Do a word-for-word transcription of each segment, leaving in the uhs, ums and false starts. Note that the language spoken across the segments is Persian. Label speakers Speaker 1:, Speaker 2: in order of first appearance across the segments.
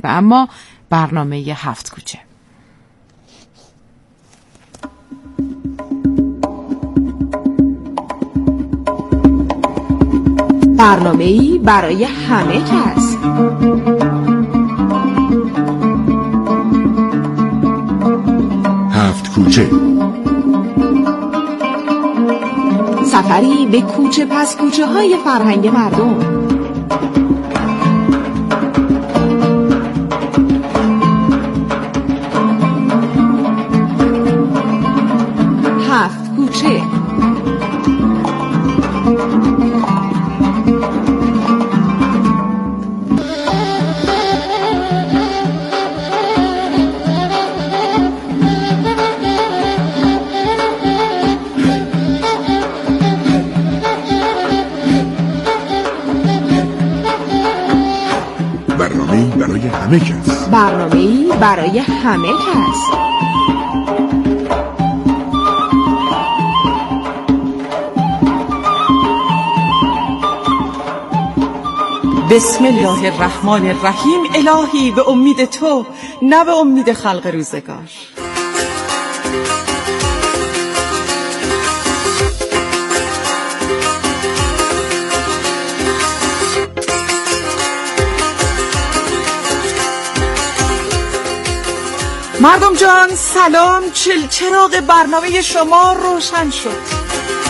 Speaker 1: و اما برنامه هفت کوچه.
Speaker 2: برنامه‌ای برای همه کس.
Speaker 3: هفت کوچه،
Speaker 2: سفری به کوچه پس کوچه های فرهنگ مردم. هفت کوچه.
Speaker 3: برنامه‌ای برای همه کس.
Speaker 2: برنامه‌ای برای همه کس.
Speaker 4: بسم الله الرحمن الرحیم. الهی به امید تو، نه به امید خلق روزگار. مردم جان سلام، چل چراغ برنامه شما روشن شد.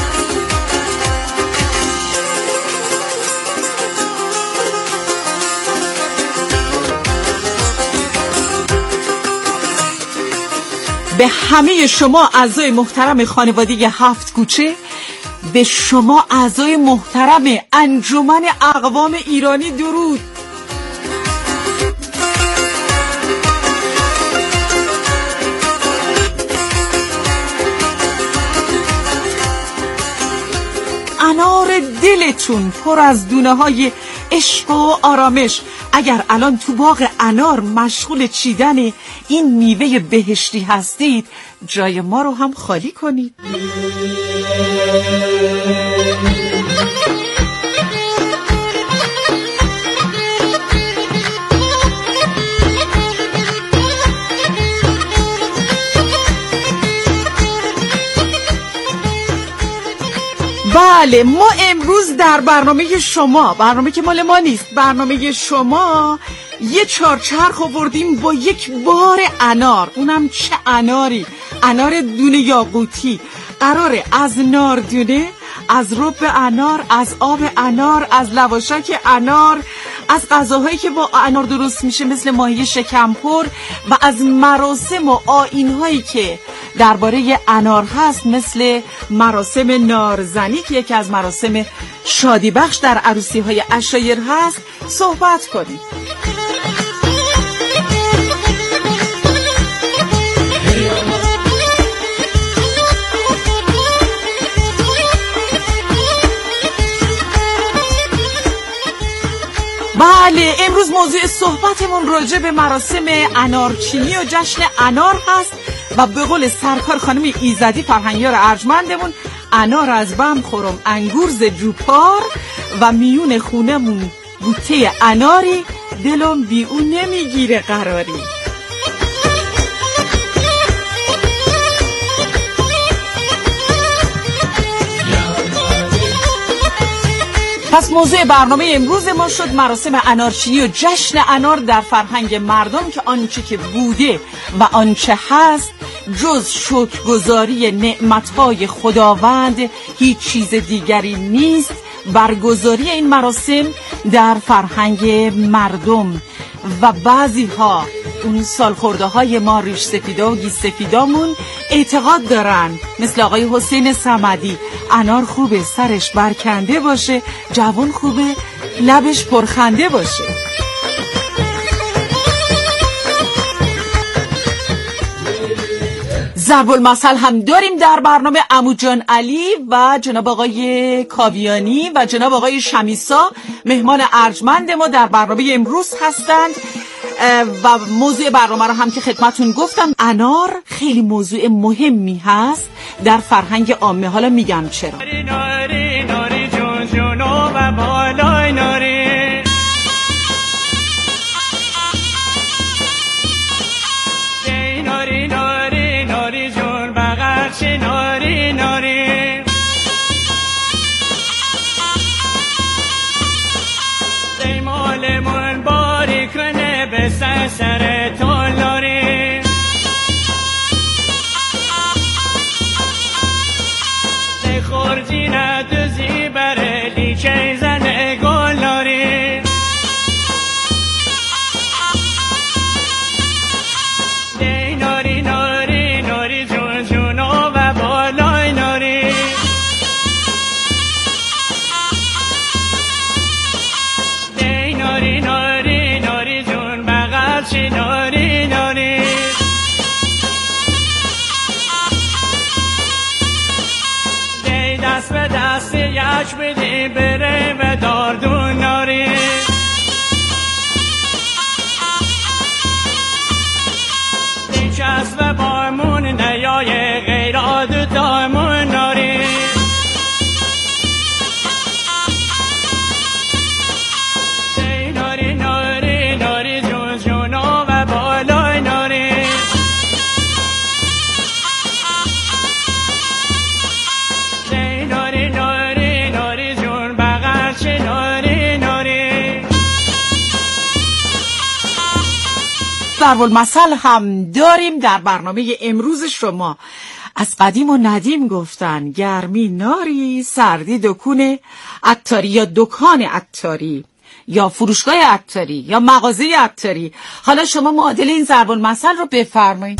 Speaker 4: به همه شما اعضای محترم خانواده هفت کوچه، به شما اعضای محترم انجمن اقوام ایرانی درود. انار دلتون پر از دونه های عشق و آرامش. اگر الان تو باغ انار مشغول چیدن این میوه بهشتی هستید، جای ما رو هم خالی کنید. بله، ما امروز در برنامه شما، برنامه که مال ما نیست، برنامه شما، یه چارچرخ آوردیم با یک بار انار. اونم چه اناری؟ انار دونه یاقوتی. قراره از ناردونه، از رب انار، از آب انار، از لواشک انار، از غذاهایی که با انار درست میشه مثل ماهی شکمپر و از مراسم و آیین‌هایی که درباره انار هست مثل مراسم نارزنی که یکی از مراسم شادی بخش در عروسی‌های عشایر هست صحبت کنیم. بله، امروز موضوع صحبتمون راجع به مراسم انارچینی و جشن انار هست و به قول سرکار خانم ایزدی فرهنگیار ارجمندمون، انار از بم خورم انگور ز جوپار و میون خونمون بوته اناری، دلم بی اون نمیگیره قراری. پس موضوع برنامه امروز ما شد مراسم انارچینی و جشن انار در فرهنگ مردم که آنچه که بوده و آنچه هست جز شکرگزاری نعمتهای خداوند هیچ چیز دیگری نیست. برگزاری این مراسم در فرهنگ مردم و بعضی ها اون سالخورده های ما ریش سفیدا و گیس سفیدامون اعتقاد دارن، مثل آقای حسین صمدی، انار خوبه سرش برکنده باشه، جوان خوبه لبش پرخنده باشه. ضرب المثل هم داریم در برنامه. عمو جان علی و جناب آقای کاویانی و جناب آقای شمیسا مهمان ارجمند ما در برنامه امروز هستند و موضوع برنامه رو هم که خدمتون گفتم، انار خیلی موضوع مهمی هست در فرهنگ عامه. حالا میگم چرا. ناری ناری جون جونو و بالای ناری
Speaker 5: به سر سر تو لاری خوردی ندوزی بره لیچه زنه گلاری دی ناری ناری ناری جون جونو و بالای ناری دی ناری ناری ناری جون بغل چی ناری ناری دست به دست یک بدی بره و داردون ناری دیچست و بارمون نیای غیراد دامون ناری دی ناری ناری ناری جون جونو و بالای ناری ناری ناری ناری جون بغل چه ناری ناری
Speaker 4: ضرب المثل هم داریم در برنامه امروز شما. از قدیم و ندیم گفتن گرمی ناری، سردی دکون عطاری یا دکان عطاری یا فروشگاه عطاری یا مغازه عطاری. حالا شما معادل این ضرب المثل رو بفرمایید.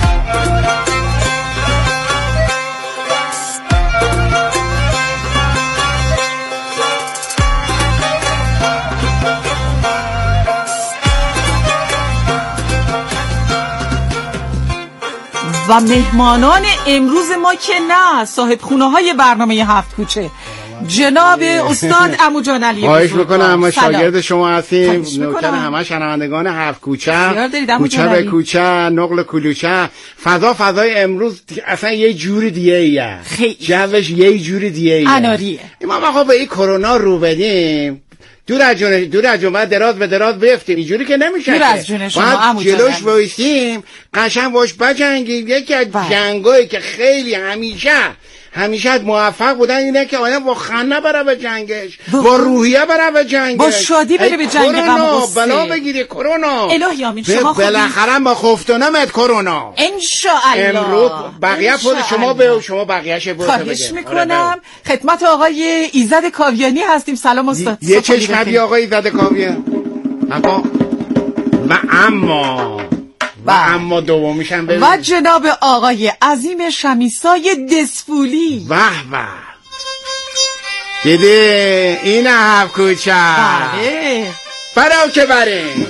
Speaker 4: و مهمانان امروز ما که نه، صاحب خونه های برنامه هفت کوچه، جناب استاد عمو جان علی.
Speaker 3: خواهش میکنم، ما شاگرد شما هستیم، نوکر همه شنوندگان هفت کوچه، کوچه به کوچه، نقل کلوچه. فضا فضای امروز اصلا یه جور دیگه ایه، جوش یه جور دیگه ایه،
Speaker 4: اناریه.
Speaker 3: ما بخوا به این کرونا رو بدیم، دور از جون دور از جون دراز به دراز بیفتیم، اینجوری که نمیشه.
Speaker 4: دور از جون شما عمو جان،
Speaker 3: جلوش وایسیم قشنگ باش بجنگیم. یکی از جنگایی که خیلی همیشه همیشه موفق بودن اینه که آدم با خنده بره به جنگش، با روحیه بره به جنگش،
Speaker 4: با شادی بره به جنگ.
Speaker 3: کرونا بلا بگیری کرونا.
Speaker 4: الهی آمین. شما
Speaker 3: بالاخره با خفتونمت کرونا
Speaker 4: ان شاء الله.
Speaker 3: امروز بقیه خود شما به شما بقیه‌اش بگو.
Speaker 4: خواهش میکنم. خدمت آقای ایزد کاویانی هستیم. سلام استاد.
Speaker 3: یه چشمکی آقای ایزد کاویانی. اما و اما و اما دومیشم ببین.
Speaker 4: و جناب آقای عظیم شمیسای دسفولی.
Speaker 3: واه واه دیدی این هفت کوچه.
Speaker 4: بله
Speaker 3: برای که بریم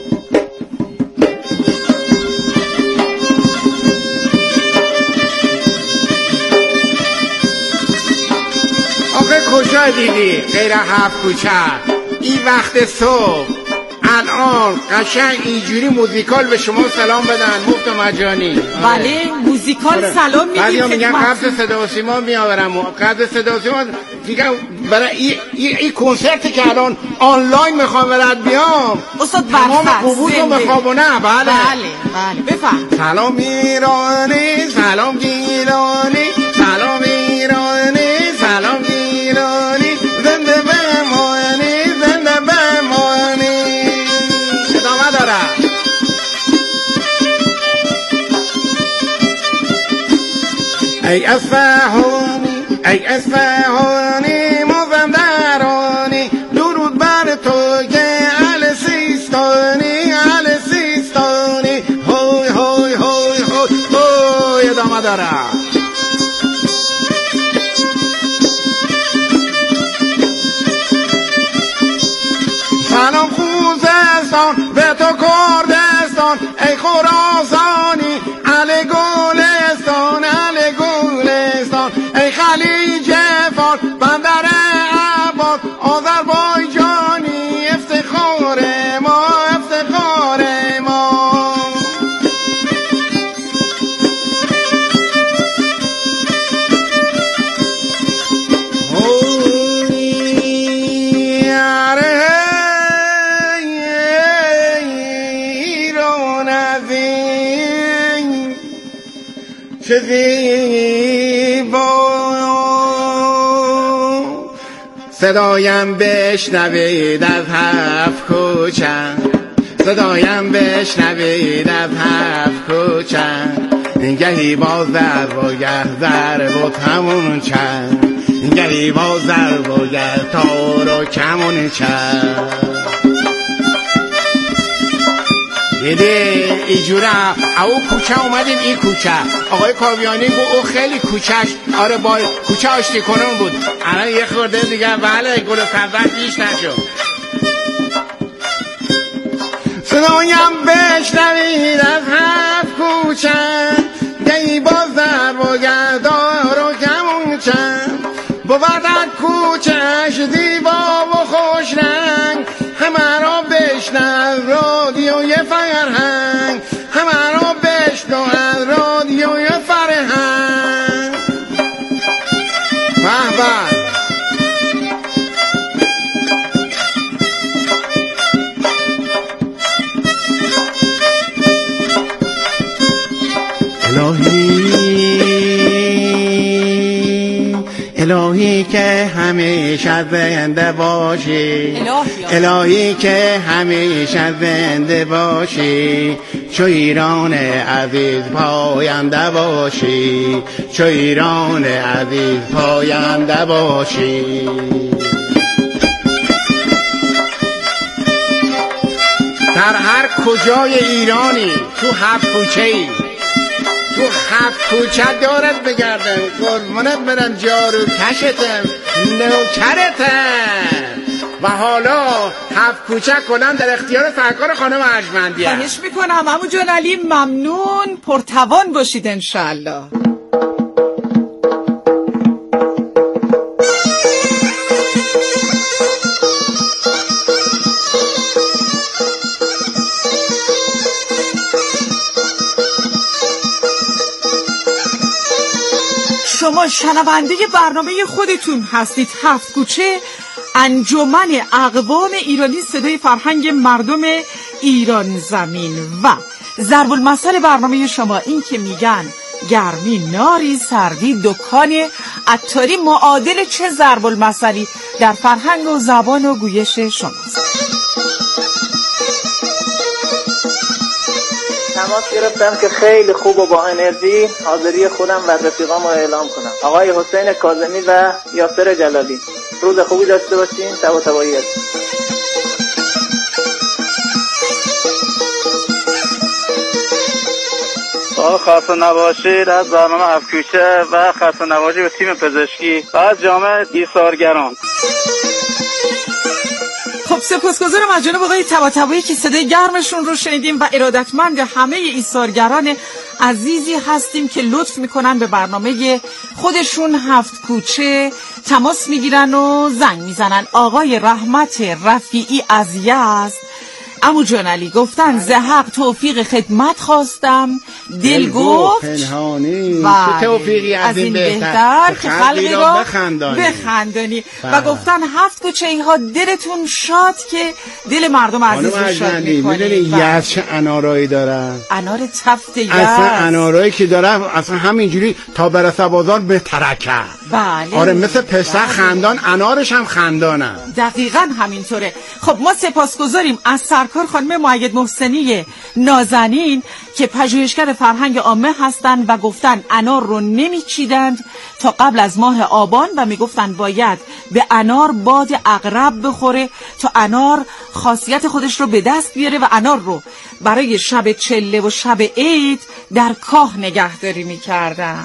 Speaker 3: آخه کجا دیدی غیر هفت کوچه این وقت صبح الان قشنگ اینجوری موزیکال به شما سلام بدن مفت و مجانی.
Speaker 4: بله موزیکال سلام میدیم.
Speaker 3: بعضیا میگن قبض صدا و سیما میآورم، قبض صدا و سیما میگن برای این ای, ای کنسرتی که الان آنلاین میخوام برات بیام
Speaker 4: استاد
Speaker 3: تمام قبول رو میخوابونه. بله
Speaker 4: بله بله بفهم.
Speaker 3: سلام ایرانی، سلام گیلانی، سلام ایرانی، سلام گیلانی، زنده بمانی، زنده بمانی. ادامه داره. ای اصفهانی، ای اصفهانی، مازندرانی، درود بر تو که اهل سیستانی، اهل سیستانی. هوی هوی هوی هوی هوی. ادامه داره. سلام خوزستان به تو کردستان، ای خراسانی اهل گلستان، اهل گلستان. ای خلیج فارس بندر عباس، آذربایجانی افتخار ما، افتخار ما. چه زیبا صدایم بشنوید از هفت کوچه، صدایم بشنوید از هفت کوچه گهی با ضرب و گه ضرب و تمون چند گهی با ضرب و گه تار و کمون چند دیده ایجورم او کوچه اومدیم این کوچه آقای کاویانی گو او خیلی کوچهش آره با کوچه آشتی کنون بود الان یه خورده دیگه بله گل فرزند بیش نشد صدایم بشنوید از هفت کوچه گهی با ضرب و گردار و کمون چند بود در کوچهش دیبا و خوش رنگ همه را بشنو رادیوی فرهنگ همه را بشنو از رادیوی فرهنگ به به الهی که همیشه زنده باشی الهی که همیشه زنده باشی چو ایران عزیز پاینده باشی چو ایران عزیز پاینده باشی در هر کجای ایرانی تو هفت کوچه‌ای تو هفت کوچه دارت بگردم قربونت برم جارو کشتم نوکرتم و حالا هفت کوچه کلن در اختیار سرکار خانم ارجمندی هست.
Speaker 4: خواهش میکنم عمو جان علی ممنون پرتوان باشید انشالله. شما شنونده برنامه خودتون هستید هفت کوچه انجمن اقوام ایرانی صدای فرهنگ مردم ایران زمین و ضرب المثل برنامه شما این که میگن گرمی ناری سردی دکان عطاری معادل چه ضرب المثلی در فرهنگ و زبان و گویش شماست.
Speaker 6: تماس گرفتم که خیلی خوب و با انرژی حاضری خودم و رفیقام رو اعلام کنم. آقای حسین کاظمی و یاسر جلالی، روز خوبی داشته باشین. تبا تبایی هستیم. با خسته نباشید از برنامه هفت کوچه و خسته نباشید به تیم پزشکی و از جامعه ایثارگران.
Speaker 4: خب سپاسگزارم از جناب آقای طباطبایی که صدای گرمشون رو شنیدیم و ارادتمند همه ایثارگران عزیزی هستیم که لطف میکنن به برنامه خودشون هفت کوچه تماس میگیرن و زنگ میزنن. آقای رحمت رفیعی از یزد عمو جان علی گفتن زحق توفیق خدمت خواستم دل گفت
Speaker 3: پنهانی چه توفیقی از این بهتر
Speaker 4: که خلقی را بخندانی, بخندانی. و گفتن هفت کوچه ها دلتون شاد که دل مردم عزیز رو شاد میکنید.
Speaker 3: میدونی یزد چه انارایی دارن؟
Speaker 4: انار تفت یزد
Speaker 3: اصلا انارایی که دارن اصلا همینجوری تا برسه بازار به ترکه.
Speaker 4: بله
Speaker 3: آره مثل پسر خندان انارش هم خندانه.
Speaker 4: دقیقاً همینطوره. خب ما سپاسگزاریم از سرکار خانم مؤید محسنی نازنین که پژوهشگر فرهنگ عامه هستند و گفتن انار رو نمیچیدند تا قبل از ماه آبان و میگفتن باید به انار باد عقرب بخوره تا انار خاصیت خودش رو به دست بیاره و انار رو برای شب چله و شب عید در کاه نگهداری میکردن.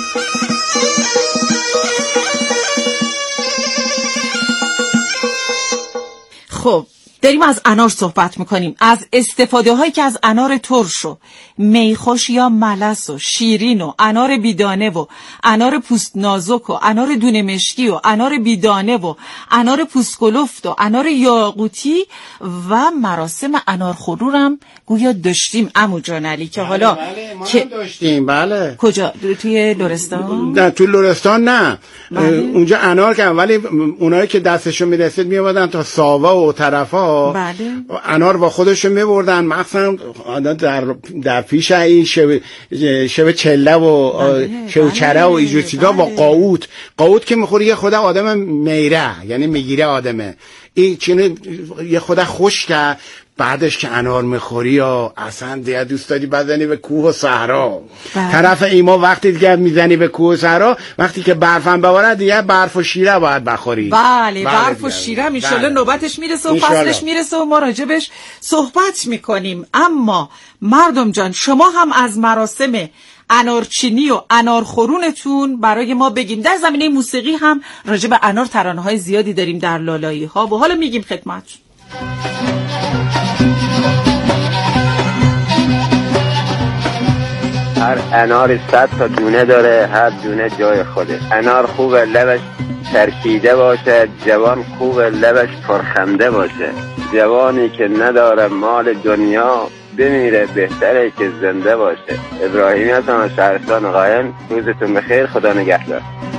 Speaker 4: خب داریم از انار صحبت میکنیم، از استفاده هایی که از انار ترش و میخوش یا ملس و شیرین و انار بیدانه و انار پوست نازک و انار دونه مشکی و انار بیدانه و انار پوست کلفت و انار یاقوتی و مراسم انار خورورم گویا داشتیم عمو جان علی که
Speaker 3: بله
Speaker 4: حالا
Speaker 3: بله ما
Speaker 4: که
Speaker 3: داشتیم. بله
Speaker 4: کجا؟ توی لرستان؟
Speaker 3: نه توی لرستان نه.
Speaker 4: بله.
Speaker 3: اونجا انار که ولی اونایی که دستشون میرسید میبردن تا ساوا و طرفا.
Speaker 4: بله.
Speaker 3: انار با خودشون میبردن مثلا در در پیش این شب شب چله و
Speaker 4: بله.
Speaker 3: شوچره و
Speaker 4: بله.
Speaker 3: اینجور چیزا با
Speaker 4: بله.
Speaker 3: قاوت قاوت که میخوری یه خود آدم میره یعنی میگیره آدمه این چینه یه خود خشکه بعدش که انار میخوری یا اصلا دیگه دوست داری بزنی به کوه و صحرا. طرف ایما وقتی دیگه میزنی به کوه و صحرا، وقتی که برفم بباره دیگه برف و شیره باید بخوری.
Speaker 4: بله, بله برف و شیره ان شاءالله نوبتش میرسه و فصلش میرسه و ما راجبش صحبت میکنیم. اما مردم جان، شما هم از مراسم انارچینی و انارخورونتون برای ما بگیم. در زمینه موسیقی هم راجب انار ترانه‌های زیادی داریم در لالایی ها و حالا میگیم خدمت.
Speaker 7: هر انار صد تا دونه داره، هر دونه جای خوده. انار خوبه لبش ترکیده باشه، جوان خوبه لبش پرخنده باشه. جوانی که نداره مال دنیا بمیره بهتره که زنده باشه. ابراهیمی هستم از شهرستان قایم. روزتون بخیر، خدا نگهدار.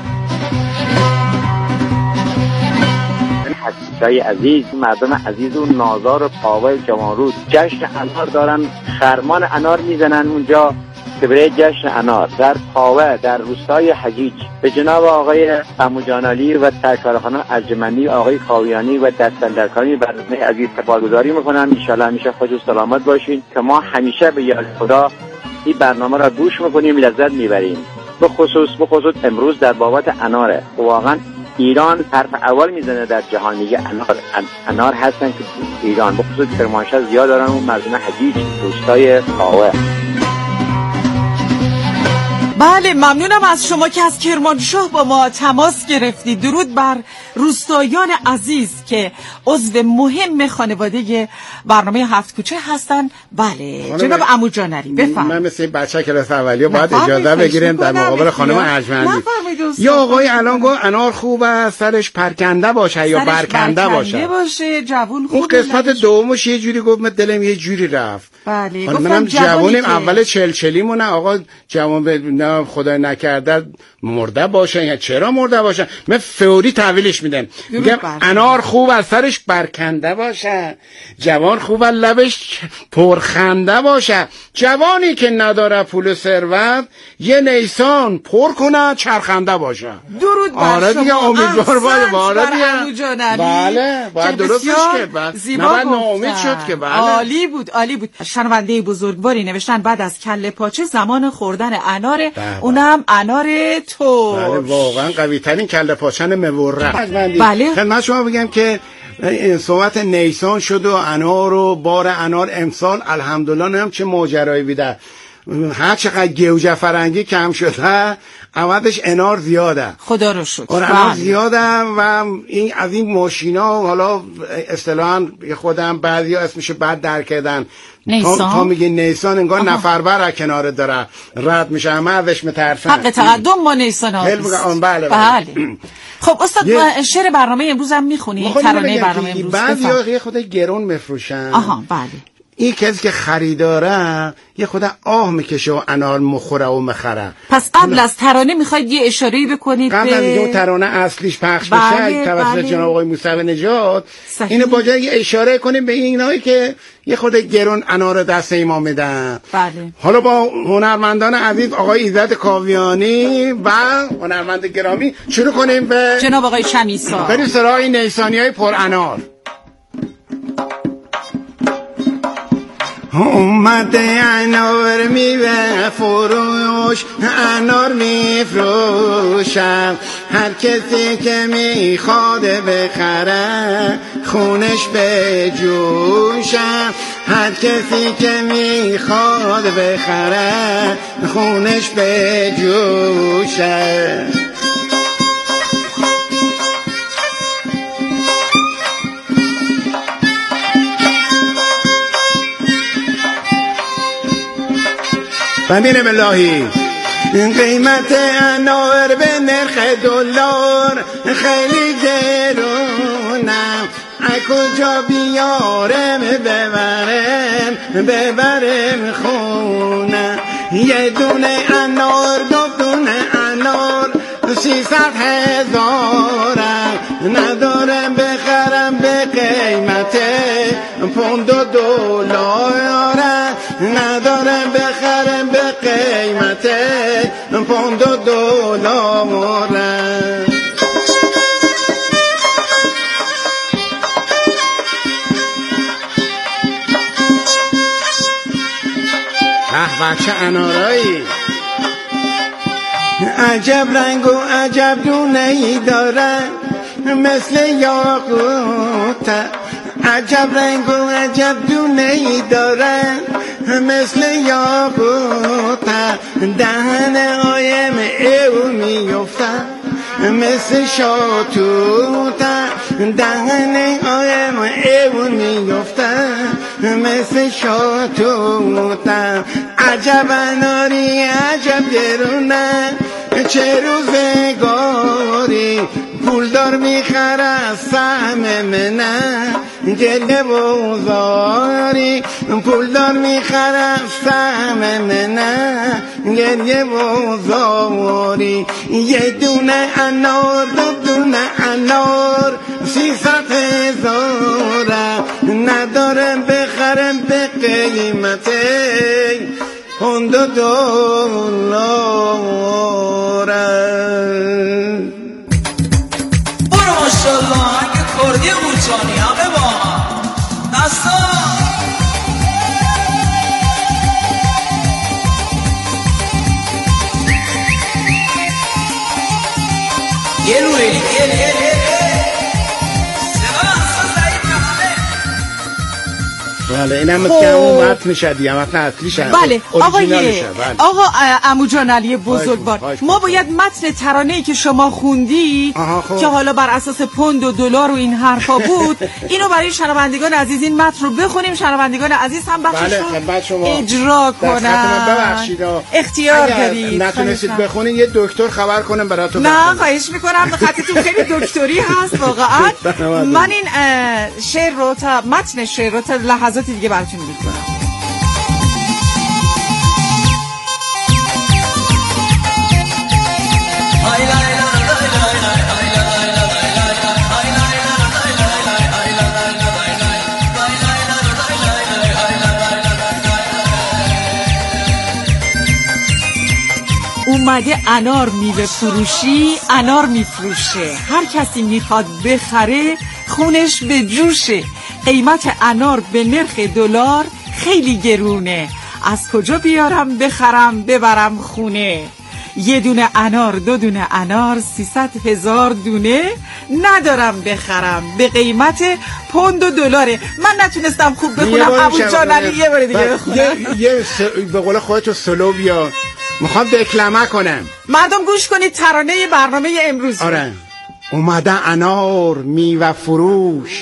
Speaker 8: حسیسای عزیز، مردم عزیز و نازار و پاوای جوانرود جشن انار دارن، خرمان انار میزنن اونجا که برای جشن انار در پاوه در روستای حجیج به جناب آقای عمو جانعلی و سرکار خانم ارجمندی، آقای کاویانی و دستندرکانی برنامه عزیز سپاسگزاری میکنم. ان شاءالله همیشه خوش و سلامت باشین که ما همیشه به یاد خدا این برنامه را گوش میکنیم، لذت میبریم. به خصوص به خصوص امروز در بابت اناره، واقعا ایران حرف اول میزنه در جهان، میگه انار انار هستن که ایران به خصوص کرمانشاه زیاد دارن و مردم حجیج روستای پاوه.
Speaker 4: بله، ممنونم از شما که از کرمانشاه با ما تماس گرفتید. درود بر روستایان عزیز که عضو مهم خانواده برنامه هفت کوچه هستن. بله جناب عمو جانعلی بفرمایید.
Speaker 3: من مثل بچه کلاس اولیه باید اجازه بگیریم در مقابل خانم ارجمندی. یا آقای الان گفت انار خوبه سرش پرکنده باشه یا برکنده باشه.
Speaker 4: باشه جوون خوبه.
Speaker 3: اون قسمت دومش یه جوری گفت، من دلم یه جوری رفت.
Speaker 4: بله
Speaker 3: منم جوونم اول چلچلیمونه آقا جوان به خدای نکرده مرده باشه یا چرا مرده باشه، من فوری تحویلش میدم، میگم انار خوب از سرش برکنده باشه، جوان خوب از لبش پرخنده باشه. جوانی که نداره پول ثروت یه نیسان پر کنه چرخنده باشه.
Speaker 4: درود بر شما.
Speaker 3: آره دیگه امیدوار باشه. باره دیگه بله باید درستش کرد، نباید ناامید شد که. بله
Speaker 4: عالی بود عالی بود. شنونده بزرگواری نوشتن بعد از کله پاچه زمان خوردن اناره، اونم انار تو.
Speaker 3: بله واقعا قوی ترین کله پاچن مورق.
Speaker 4: بله
Speaker 3: خدمت شما بگم که صحبت نیسان شد و انار و بار انار امسال الحمدلله نمیدونم چه ماجرایی بوده، هر چقدر گوجه فرنگی کم شده عوضش انار زیاده.
Speaker 4: خدا رو شکر.
Speaker 3: انار زیاده و این از این ماشینا حالا اصطلاحاً خودم بعضیا اسمشو بد درک کردن،
Speaker 4: نیسان
Speaker 3: تا, تا میگه نیسان انگار آها. نفر بر کنار داره رد میشه، همه ازش مترفن.
Speaker 4: حق تقدم ما نیسان ها.
Speaker 3: بله بله,
Speaker 4: بله. خب استاد یه... شعر برنامه امروز هم میخونی؟ ترانه برنامه امروز
Speaker 3: بعضیا یه خود گرون میفروشن.
Speaker 4: آها بله.
Speaker 3: این کسی که خریداره یه خود آه میکشه و انار مخوره و مخره.
Speaker 4: پس قبل از ترانه میخواید یه اشاره‌ای بکنید
Speaker 3: قبل
Speaker 4: به
Speaker 3: از اینکه ترانه اصلیش پخش
Speaker 4: بله
Speaker 3: بشه توسط
Speaker 4: بله.
Speaker 3: جناب آقای موسوی نژاد اینو باجا یه اشاره کنیم به اینایی که یه خود گرون انار دست ما میدن.
Speaker 4: بله.
Speaker 3: حالا با هنرمندان عزیز آقای ایزد کاویانی و هنرمند گرامی شروع کنیم به
Speaker 4: جناب آقای چمیسا.
Speaker 3: بریم سراغ نیسانیای پر انار. اومده انار میوه فروش، انار میفروشم، هر کسی که میخواد بخره خونش به جوشم، هر کسی که میخواد بخره خونش به جوشم. ببینیم الهی قیمت انار به نرخ دلار خیلی گرونم، از کجا بیارم ببرم ببرم خونم، یه دونه انار دو دونه انار سیصد هزارم، ندارم بخرم به قیمت پوند و دلارم، ندارم بخرم به قیمت پوند و دلارم. به چه انارایی. عجب رنگ و عجب دونه‌ای دارن مثل یاقوت، عجب رنگ و عجب دونه‌ای دارن مثل یاقوت، دهن آیم او میفتن مثل شاتوت، دهن آیم او میفتن مثل شاتوت. عجب اناری عجب درونه چه روزگاری، پولدار میخره سهم منه گله بوزاری، پولدار میخره سهم منه گله بوزاری. یه دونه انار دو دونه انار سیصد هزاره، ندارم بخرم به قیمت پوند دلاره.
Speaker 9: برو ماشالله اگه کردی موچانی همه با دستا یه روی یه یه یه
Speaker 3: بله اینم مثل که همون متن شدی هم متن اصلی شد.
Speaker 4: بله آقای آقا عمو جان علی بزرگوار، ما باید متن ترانه‌ای که شما خوندی که حالا بر اساس پوند و دلار و این حرفا بود اینو برای شنوندگان عزیز این متن رو بخونیم، شنوندگان عزیز هم بخشش رو اجرا کنن.
Speaker 3: ببخشید
Speaker 4: اختیار دارید،
Speaker 3: نتونستید بخونین یه دکتر خبر کنم براتون.
Speaker 4: نه خواهش میکنم، خطتون خیلی دکتری هست واقعا. من این شعر رو تا متن شعر رو تا لحظات دیگه براتون میگم. اومده انار میوه فروشی، انار میفروشه، هر کسی میخواد بخره خونش به جوشه. قیمت انار به نرخ دلار خیلی گرونه، از کجا بیارم بخرم ببرم خونه. یه دونه انار دو دونه انار سیصد هزار دونه، ندارم بخرم به قیمت پوند و دلاره. من نتونستم خوب بخونم عمو جان علی، یه بار دیگه بخونم.
Speaker 3: یه به قول خودت سلو بیا، میخوام دکلمه کنم.
Speaker 4: مردم گوش کنید ترانه برنامه امروز.
Speaker 3: آره. اومده انار میوه فروش،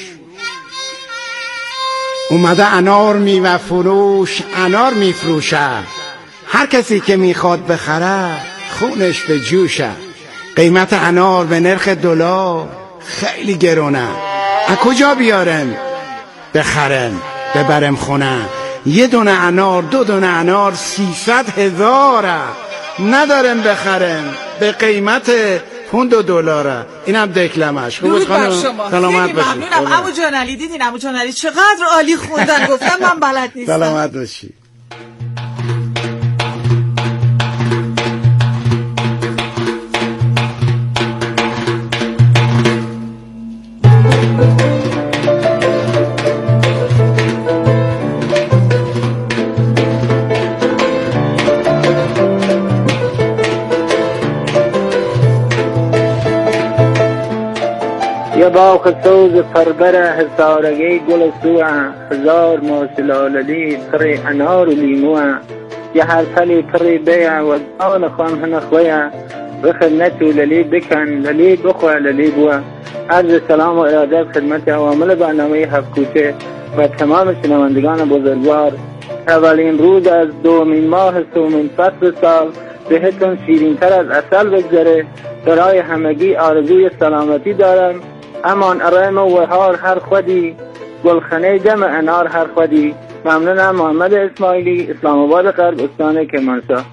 Speaker 3: اومده انار میوه فروش، انار میفروشه، هر کسی که میخواد بخره خونش به جوشه. قیمت انار به نرخ دلار خیلی گرونه، از کجا بیارم بخرم ببرم خونه. یه دونه انار دو دونه انار سیصد هزاره، ندارم بخرم به قیمت پوند و دلاره. اینم دکلمش.
Speaker 4: خوبه خانم، سلامت باشید. ممنونم عمو جان علی. دیدین عمو جان علی چقدر عالی خوندن، گفتم من بلد نیستم.
Speaker 3: سلامت باشی.
Speaker 6: یه باغ سوز پربره حسارگی گل سوه، هزار ماسلاللی پری انار و لیموه. یه هر پلی پری بیه و دان خان هنخویه، بخل نتو للی بکن للی بخوه للی بوه. عرض سلام و ارادت خدمت عوامل برنامه هفت کوچه و تمام شنوندگان بزرگوار. اولین روز از دومین ماه سومین فصل سال بهتون شیرین تر از عسل بگذره. برای همگی آرزوی سلامتی دارم. امان ارائم و وحار هر خودی، گلخانه جمع انار هر خودی. ممنونم. محمد اسماعیلی، اسلام آباد غرب، استان کرمانشاه.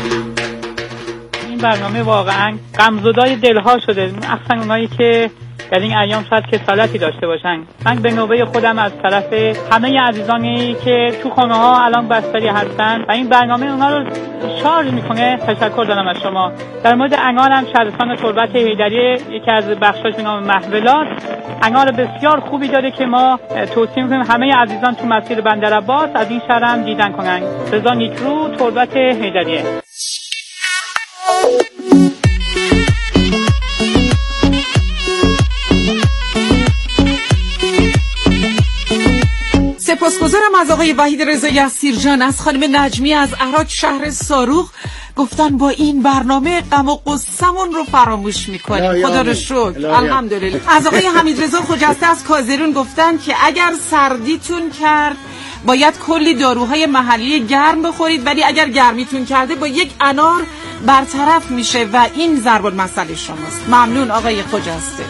Speaker 10: این برنامه واقعا غمزدای دلها شده، اصلا اونایی که در این ایام شاید کسالتی داشته باشن. من به نوبه خودم از طرف همه عزیزانی که تو خانه ها الان بستری هستن و این برنامه اونها رو شارژ میکنه تشکر دارم از شما. در مورد انار هم شهرستان تربت حیدریه یکی از بخشاش به نام محولات انار بسیار خوبی داره که ما توصیه میکنیم همه عزیزان تو مسیر بندرعباس از این شهر هم دیدن کنن. رضا نیکرو، تربت حیدریه.
Speaker 4: سپاسگزارم از آقای وحید رضا یسیرجان. از خانم نجمی از احراج شهر صاروخ گفتن با این برنامه غم و غصه‌مون رو فراموش میکنیم. خدا رو شکر، الحمدلله. از آقای حمید رضا خجسته از کازرون گفتن که اگر سردیتون کرد باید کلی داروهای محلی گرم بخورید، ولی اگر گرمیتون کرده با یک انار برطرف میشه و این ضرب المثل شماست. ممنون آقای خجسته.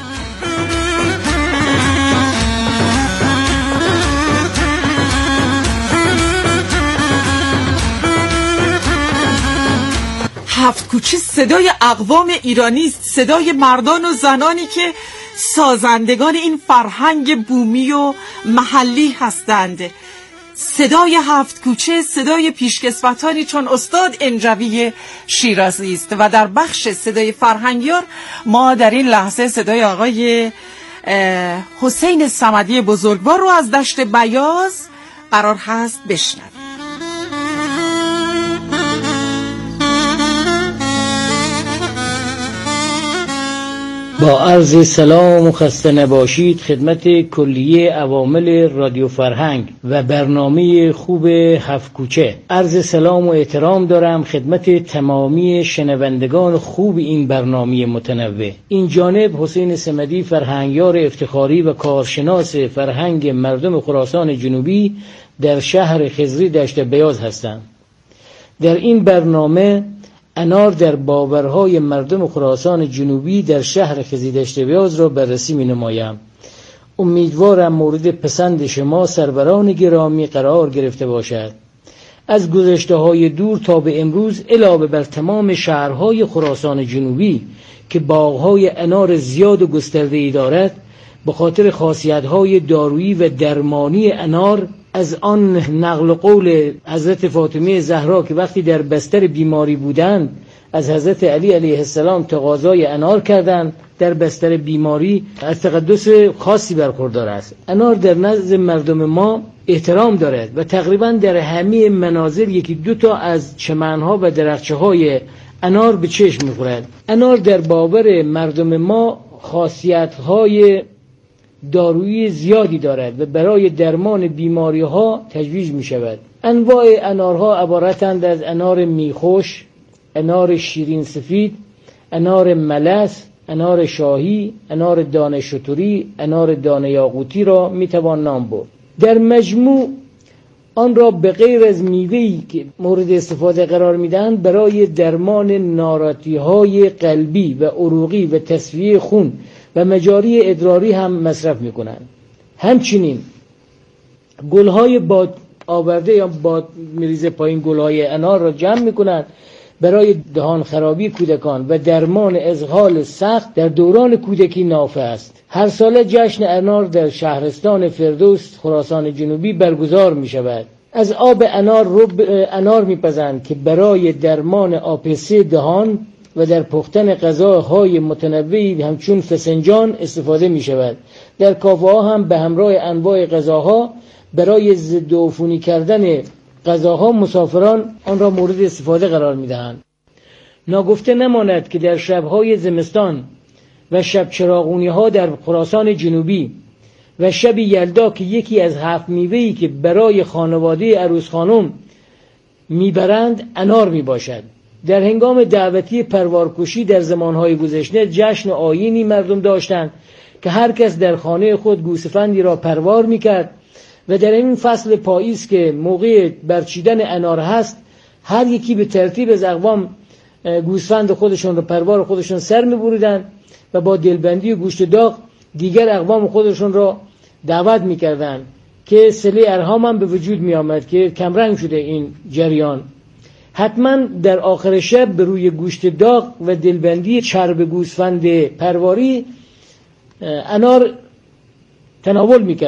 Speaker 4: هفت کوچه صدای اقوام ایرانی است، صدای مردان و زنانی که سازندگان این فرهنگ بومی و محلی هستند. صدای هفت کوچه صدای پیشکسوتانی چون استاد انجوی شیرازی است و در بخش صدای فرهنگیار ما در این لحظه صدای آقای حسین صمدی بزرگوار رو از دشت بیاض قرار هست بشنویم.
Speaker 11: با عرض سلام و خسته نباشید خدمت کلیه عوامل رادیو فرهنگ و برنامه خوب هفت کوچه. عرض سلام و احترام دارم خدمت تمامی شنوندگان خوب این برنامه متنوع. این جانب حسین صمدی، فرهنگیار افتخاری و کارشناس فرهنگ مردم خراسان جنوبی در شهر خضری دشت بیاض هستم. در این برنامه انار در باورهای مردم خراسان جنوبی در شهر خضری دشت بیاض را بررسی می نمایم. امیدوارم مورد پسند شما سروران گرامی قرار گرفته باشد. از گذشته های دور تا به امروز علاوه بر تمام شهرهای خراسان جنوبی که باغهای انار زیاد و گسترده‌ای دارد، به خاطر خاصیت‌های دارویی و درمانی انار از آن نقل قول حضرت فاطمه زهرا که وقتی در بستر بیماری بودند از حضرت علی علیه السلام تقاضای انار کردند در بستر بیماری، از تقدس خاصی برخوردار است. انار در نزد مردم ما احترام دارد و تقریبا در همه منازل یکی دو تا از چمنها و درختچه‌های انار به چشم می‌خورد. انار در باور مردم ما خاصیت‌های دارویی زیادی دارد و برای درمان بیماری ها تجویز می شود. انواع انارها عبارتند از انار میخوش، انار شیرین سفید، انار ملس، انار شاهی، انار دانه شتری، انار دانه یاقوتی را می توان نام برد. در مجموع آن را به غیر از میوه‌ای که مورد استفاده قرار میدهند برای درمان ناراحتی‌های قلبی و عروقی و تصفیه خون و مجاری ادراری هم مصرف میکنند. همچنین گلهای باد آورده یا باد میریزه پایین گلهای انار را جمع میکنند برای دهان خرابی کودکان و درمان ازغال سخت در دوران کودکی نافع است. هر ساله جشن انار در شهرستان فردوس خراسان جنوبی برگزار می شود. از آب انار رب انار میپزند که برای درمان آبسه دهان و در پختن غذاهای متنوعی همچون فسنجان استفاده می شود. در کافه ها هم به همراه انواع غذاها برای ضد عفونی کردن غذاها مسافران آن را مورد استفاده قرار می دهند. ناگفته نماند که در شبهای زمستان و شب چراغونی ها در خراسان جنوبی و شب یلدا که یکی از هفت میوه‌ای که برای خانواده عروس خانم میبرند انار می باشد. در هنگام دعوتی پروارکشی در زمانهای گذشته جشن آیینی مردم داشتند که هر کس در خانه خود گوسفندی را پروار میکرد و در این فصل پاییز که موقع برچیدن انار هست هر یکی به ترتیب از اقوام گوسفند خودشون را پروار خودشون سر میبریدند و با دلبندی و گوشت داغ دیگر اقوام خودشون را دعوت میکردند که صله ارحام هم به وجود میآمد که کمرنگ شده این جریان. حتما در آخر شب به روی گوشت داغ و دلبندی چرب گوسفند پرواری انار تناول میکرد.